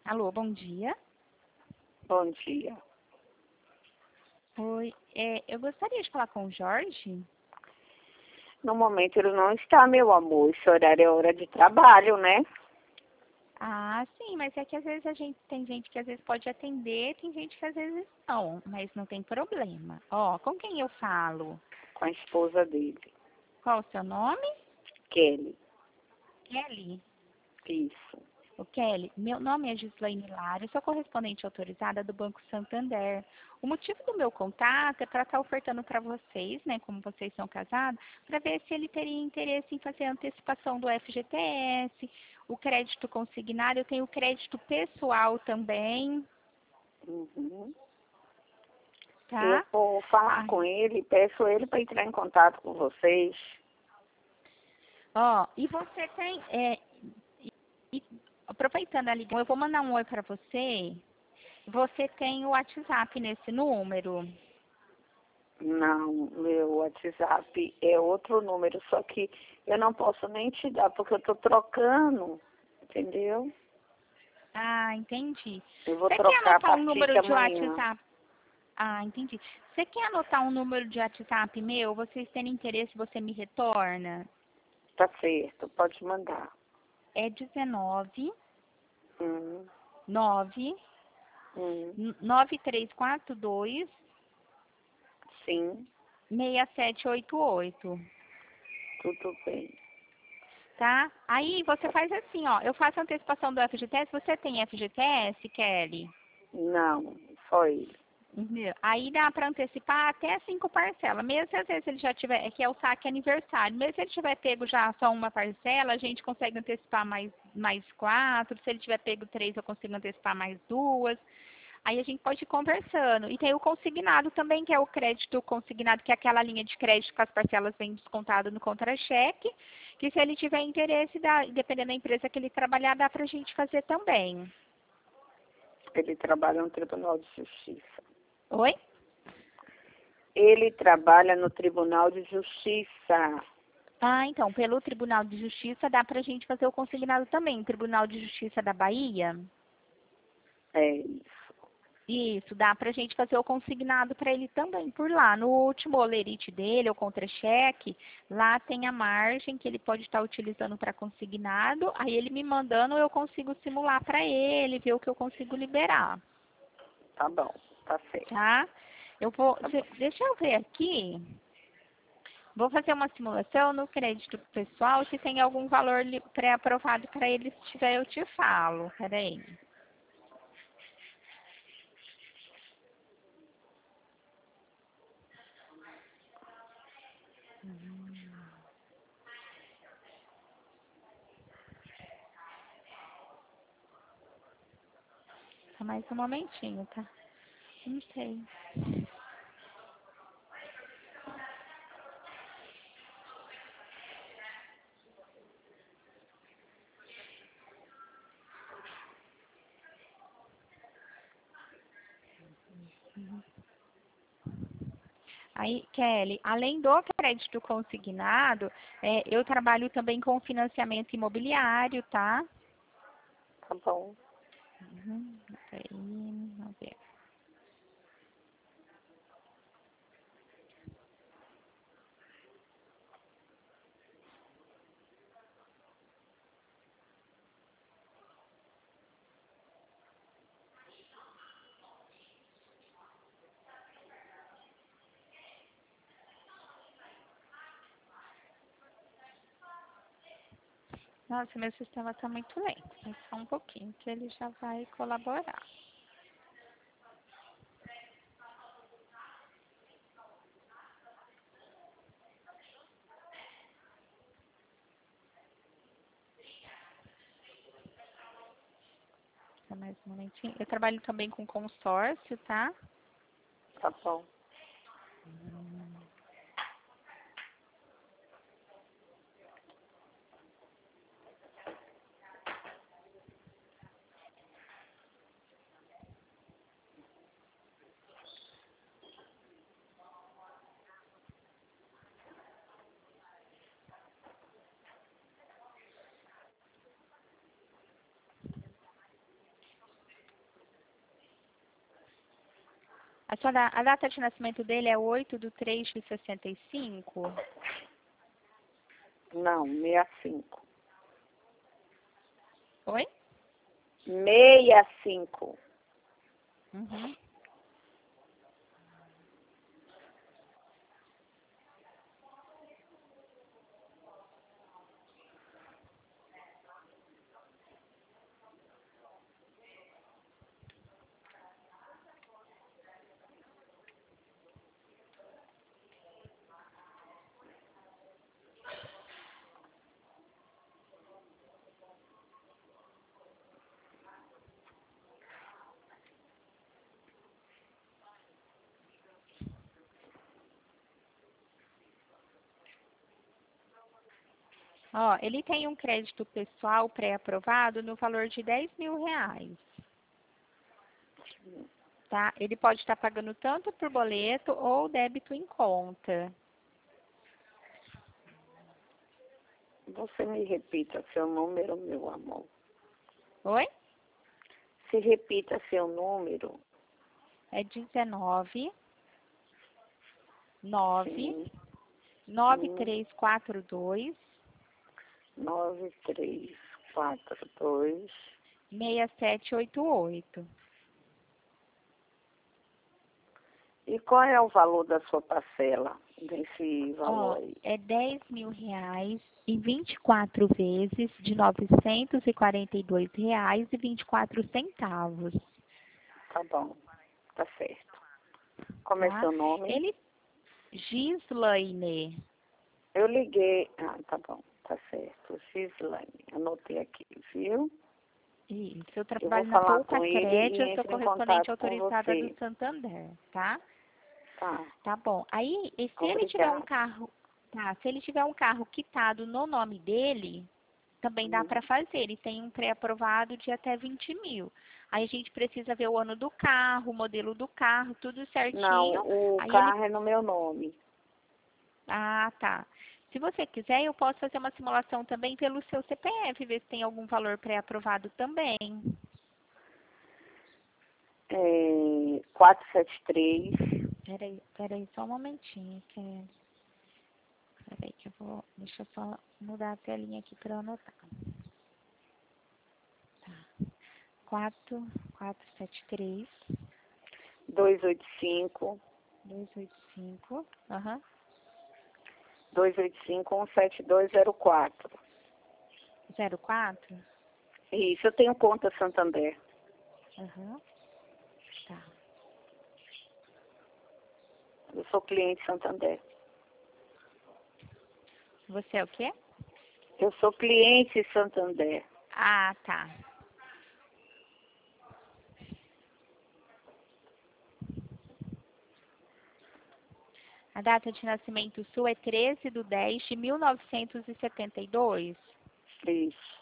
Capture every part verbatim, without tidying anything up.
Alô, bom dia. Bom dia. Oi, é, eu gostaria de falar com o Jorge. No momento ele não está, meu amor. Esse horário é hora de trabalho, né? Ah, sim, mas é que às vezes a gente tem gente que às vezes pode atender, tem gente que às vezes não, mas não tem problema. Ó, com quem eu falo? Com a esposa dele, Qual o seu nome? Kelly. Kelly. Isso. O Kelly, meu nome é Gislaine Lara, eu sou correspondente autorizada do Banco Santander. O motivo do meu contato é para estar ofertando para vocês, né, como vocês são casados, para ver se ele teria interesse em fazer a antecipação do F G T S, o crédito consignado, eu tenho o crédito pessoal também, Uhum. Eu tá? vou falar Ah, com ele, peço ele para entrar em contato com vocês. ó, e você tem, é, e- e- aproveitando a ligação, eu vou mandar um oi para você. Você tem o WhatsApp nesse número? Não, meu WhatsApp é outro número, só que eu não posso nem te dar, porque eu estou trocando, entendeu? Ah, entendi. Eu vou Você quer trocar a anotar um partir número de de amanhã. WhatsApp? Ah, entendi. Você quer anotar um número de WhatsApp meu? Vocês terem interesse, você me retorna? Tá certo, pode mandar. É dezenove, Hum, nove, hum, nove três quatro dois, sim, seis sete oito oito, tudo bem. tá? Aí você faz assim, ó. Eu faço a antecipação do F G T S. Você tem F G T S, Kelly? Não, só ele. Entendeu? Aí dá para antecipar até cinco parcelas. Mesmo se às vezes ele já tiver, é que é o saque aniversário. Mesmo se ele tiver pego já só uma parcela, a gente consegue antecipar mais, mais quatro. Se ele tiver pego três, eu consigo antecipar mais duas. Aí a gente pode ir conversando. E tem o consignado também, que é o crédito consignado, que é aquela linha de crédito que as parcelas vêm descontado no contra-cheque. Que se ele tiver interesse, dá, dependendo da empresa que ele trabalhar, dá para a gente fazer também. Ele trabalha no Tribunal de Justiça. Oi? Ele trabalha no Tribunal de Justiça. Ah, então, pelo Tribunal de Justiça dá para a gente fazer o consignado também. Tribunal de Justiça da Bahia. É isso. Isso, dá para a gente fazer o consignado para ele também por lá. No último olerite dele, o contra-cheque, lá tem a margem que ele pode estar utilizando para consignado. Aí ele me mandando, eu consigo simular para ele, ver o que eu consigo liberar, Tá bom, tá certo. tá? Eu vou, Tá cê- bom. deixa eu ver aqui. Vou fazer uma simulação no crédito pessoal. Se tem algum valor li- pré-aprovado para ele, se tiver, eu te falo. Peraí. Só mais um momentinho, tá? Não sei. Aí, Kelly, além do crédito consignado, é, eu trabalho também com financiamento imobiliário, tá? Tá bom. Uhum. Peraí, vamos ver. Nossa, meu sistema está muito lento. Mas só um pouquinho que ele já vai colaborar. Só mais um momentinho. Eu trabalho também com consórcio, tá? Tá bom. sua, da- a data de nascimento dele é oito de três de sessenta e cinco? Não, sessenta e cinco. Oi? sessenta e cinco. Uhum. Ó, ele tem um crédito pessoal pré-aprovado no valor de dez mil reais. Tá? Ele pode estar pagando tanto por boleto ou débito em conta. Você me repita seu número, meu amor. Oi? Se repita seu número. É dezenove, nove, Sim. nove Hum, três quatro dois, nove três quatro dois. seis sete oito oito. E qual é o valor da sua parcela desse valor Ó, aí? é dez mil reais e vinte e quatro vezes de novecentos e quarenta e dois reais e vinte e quatro centavos. Tá bom, tá certo. Como é Tá? seu nome? Ele, Gislaine. Eu liguei. Ah, tá bom, tá certo. Gislaine, anotei aqui, viu? Isso, eu Eu vou trabalho na falar Poupa com ele e Crédito, eu sou entro em correspondente contato com autorizada do você. Santander, tá? Tá, Tá bom. Aí, e se ele tiver um obrigada. carro, tá? Se ele tiver um carro quitado no nome dele, também dá Hum. para fazer. Ele tem um pré-aprovado de até vinte mil. Aí a gente precisa ver o ano do carro, o modelo do carro, tudo Não, certinho. o Aí ele, carro é no meu nome. ah, tá. Se você quiser, eu posso fazer uma simulação também pelo seu C P F, ver se tem algum valor pré-aprovado também. É quatro sete três. Peraí, peraí, só um momentinho, que peraí que eu vou, deixa eu só mudar a telinha aqui para eu anotar. Tá. quatro, quatro sete três, dois oito cinco. dois oito cinco, aham, dois oito cinco, um sete dois zero quatro. zero quatro, Isso, eu tenho conta Santander. aham, tá. Eu sou cliente Santander. Você é o quê? Eu sou cliente Santander. Ah, tá. A data de nascimento sua é treze de dez de mil novecentos e setenta e dois. Isso.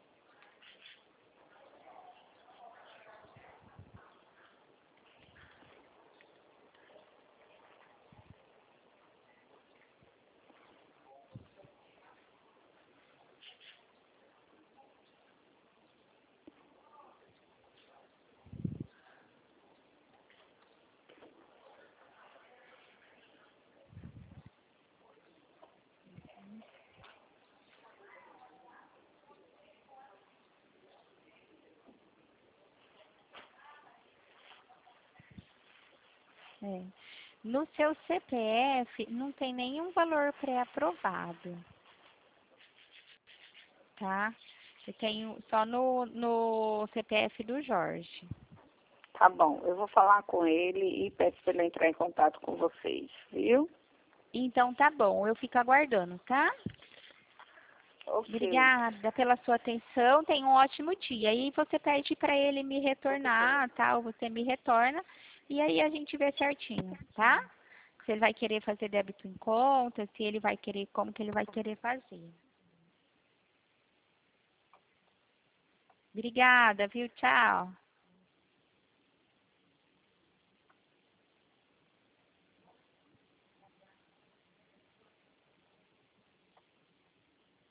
É. No seu C P F não tem nenhum valor pré-aprovado, tá? Eu tenho só no, no C P F do Jorge. Tá bom, eu vou falar com ele e peço para ele entrar em contato com vocês, viu? Então tá bom, eu fico aguardando, tá? Ok. Obrigada pela sua atenção, tenha um ótimo dia. Aí você pede para ele me retornar, tá? Ou você me retorna e aí a gente vê certinho, tá? Se ele vai querer fazer débito em conta, se ele vai querer, como que ele vai querer fazer. Obrigada, viu? Tchau.